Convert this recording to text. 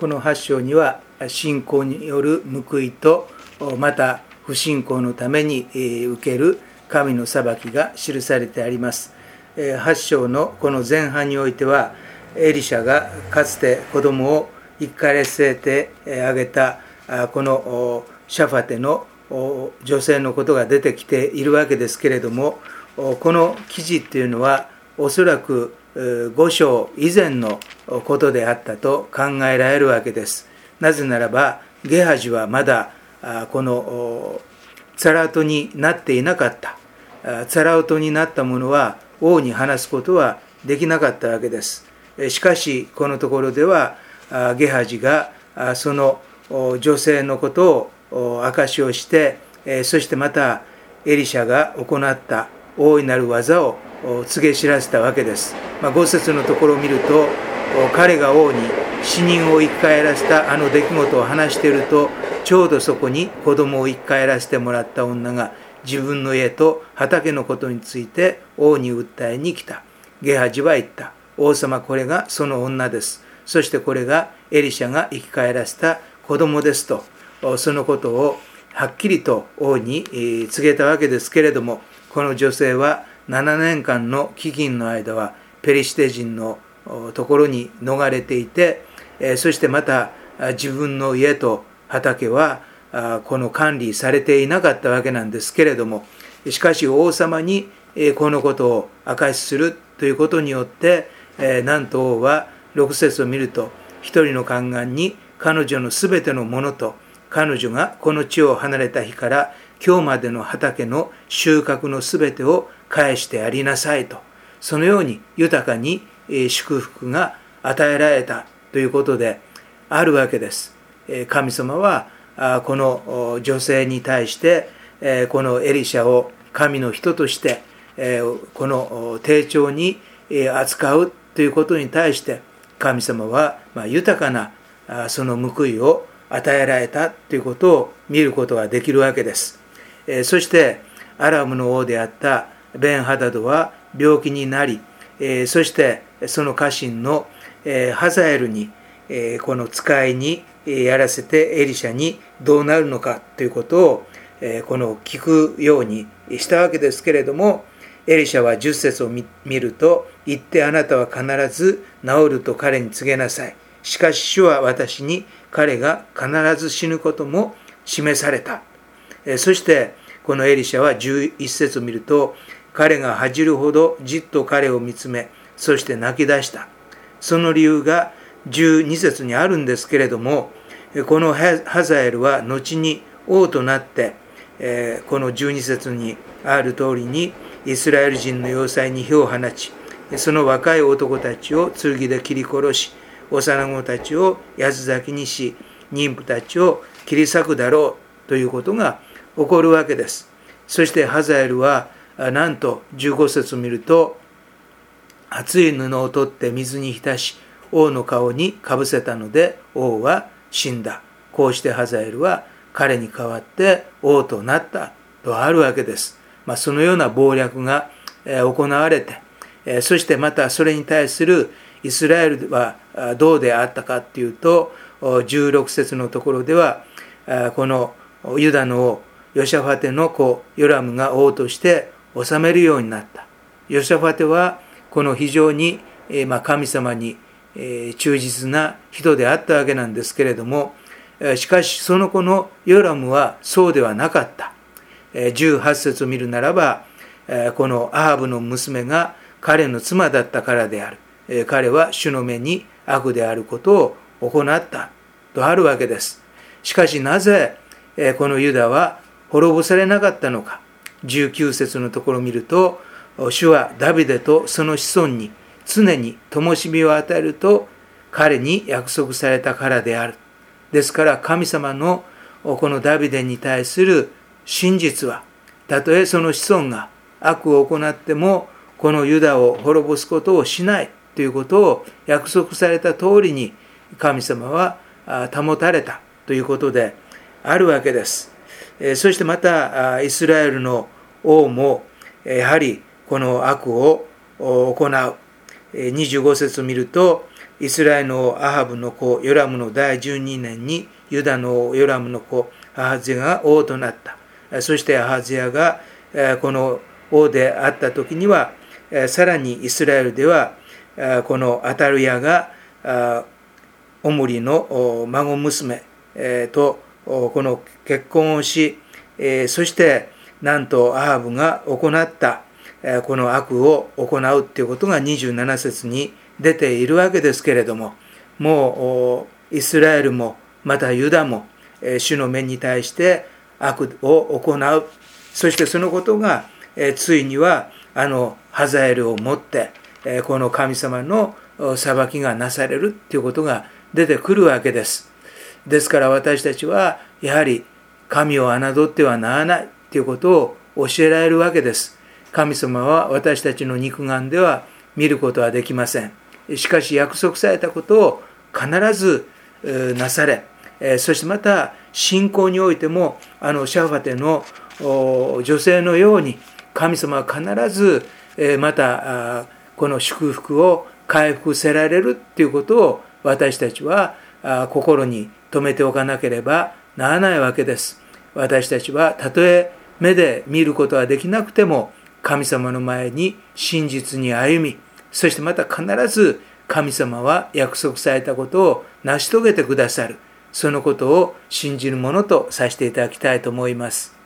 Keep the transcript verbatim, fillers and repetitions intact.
このはち章には信仰による報いと、また不信仰のために受ける神の裁きが記されてあります。はち章のこの前半においては、エリシャがかつて子供を生かれ据えてあげたこのシャファテの女性のことが出てきているわけですけれども、この記事っていうのはおそらくご章以前のことであったと考えられるわけです。なぜならばゲハジはまだこのツァラウトになっていなかった。ツァラウトになった者は王に話すことはできなかったわけです。しかしこのところではゲハジがその女性のことを証しをして、そしてまたエリシャが行った大いなる技を告げ知らせたわけです。まあ、ご節のところを見ると、彼が王に死人を生き返らせたあの出来事を話していると、ちょうどそこに子供を生き返らせてもらった女が自分の家と畑のことについて王に訴えに来た。ゲハジは言った。王様、これがその女です。そしてこれがエリシャが生き返らせた子供ですと、そのことをはっきりと王に告げたわけですけれども、この女性はななねんかんの飢饉の間はペリシテ人のところに逃れていて、そしてまた自分の家と畑はこの管理されていなかったわけなんですけれども、しかし王様にこのことを証しするということによって、なんと王はろく節を見ると、一人の宦官に彼女のすべてのものと、彼女がこの地を離れた日から今日までの畑の収穫のすべてを返してやりなさいと、そのように豊かに祝福が与えられたということであるわけです。神様はこの女性に対してこのエリシャを神の人としてこの丁重に扱うということに対して神様は豊かなその報いを与えられたということを見ることができるわけです。そしてアラムの王であったベンハダドは病気になり、そしてその家臣のハザエルにこの使いにやらせてエリシャにどうなるのかということをこの聞くようにしたわけですけれども、エリシャはじゅっ節を見ると、言ってあなたは必ず治ると彼に告げなさい。しかし主は私に彼が必ず死ぬことも示された。そしてこのエリシャはじゅういち節を見ると、彼が恥じるほどじっと彼を見つめ、そして泣き出した。その理由がじゅうに節にあるんですけれども、このハザエルは後に王となって、このじゅうに節にある通りにイスラエル人の要塞に火を放ち、その若い男たちを剣で切り殺し、幼子たちを八つ裂きにし、妊婦たちを切り裂くだろうということが起こるわけです。そしてハザエルはなんとじゅうご節を見ると、厚い布を取って水に浸し王の顔にかぶせたので王は死んだ。こうしてハザエルは彼に代わって王となったとあるわけです。まあ、そのような謀略が行われて、そしてまたそれに対するイスラエルはどうであったかというと、じゅうろく節のところでは、このユダの王ヨシャファテの子ヨラムが王として治めるようになった。ヨシャファテはこの非常に神様に忠実な人であったわけなんですけれども、しかしその子のヨラムはそうではなかった。じゅうはち節を見るならば、このアハブの娘が彼の妻だったからである。彼は主の目に悪であることを行ったとあるわけです。しかしなぜこのユダは滅ぼされなかったのか。じゅうきゅう節のところを見ると、主はダビデとその子孫に常に灯火を与えると彼に約束されたからである。ですから神様のこのダビデに対する真実は、たとえその子孫が悪を行ってもこのユダを滅ぼすことをしないということを約束された通りに神様は保たれたということであるわけです。そしてまたイスラエルの王もやはりこの悪を行う。にじゅうご節を見ると、 イスラエルの王アハブの子ヨラムのだいじゅうにねんにユダの王ヨラムの子アハズヤが王となった。そしてアハズヤがこの王であった時には、さらにイスラエルではこのアタルヤがオムリの孫娘とこの結婚をし、そしてなんとアハブが行ったこの悪を行うということがにじゅうなな節に出ているわけですけれども、もうイスラエルもまたユダも主の目に対して悪を行う。そしてそのことがついにはあのハザエルをもってこの神様の裁きがなされるということが出てくるわけです。ですから私たちはやはり神を侮ってはならないということを教えられるわけです。神様は私たちの肉眼では見ることはできません。しかし約束されたことを必ずなされ、そしてまた信仰においてもあのシャファテの女性のように神様は必ずまたこの祝福を回復せられるということを私たちは心に留めておかなければならないわけです。私たちはたとえ目で見ることはできなくても神様の前に真実に歩み、そしてまた必ず神様は約束されたことを成し遂げてくださる、そのことを信じるものとさせていただきたいと思います。